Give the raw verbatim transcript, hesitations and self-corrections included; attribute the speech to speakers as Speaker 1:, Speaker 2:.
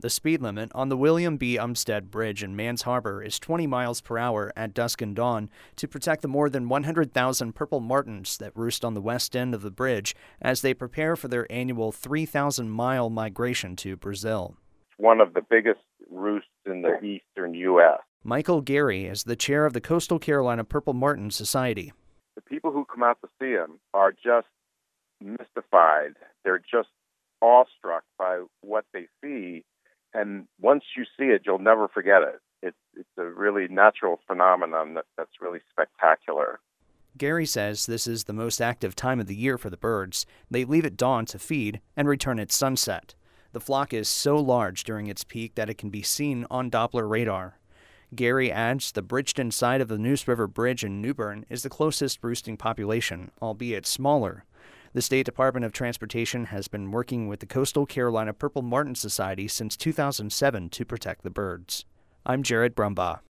Speaker 1: The speed limit on the William B. Umstead Bridge in Mans Harbor is twenty miles per hour at dusk and dawn to protect the more than one hundred thousand purple martins that roost on the west end of the bridge as they prepare for their annual three thousand mile migration to Brazil.
Speaker 2: One of the biggest roosts in the eastern U S
Speaker 1: Michael Gary is the chair of the Coastal Carolina Purple Martin Society.
Speaker 2: The people who come out to see them are just mystified. They're just awestruck by what they see. And once you see it, you'll never forget it. It's, it's a really natural phenomenon that, that's really spectacular.
Speaker 1: Gary says this is the most active time of the year for the birds. They leave at dawn to feed and return at sunset. The flock is so large during its peak that it can be seen on Doppler radar. Gary adds the Bridgeton side of the Neuse River Bridge in New Bern is the closest roosting population, albeit smaller. The State Department of Transportation has been working with the Coastal Carolina Purple Martin Society since two thousand seven to protect the birds. I'm Jared Brumbaugh.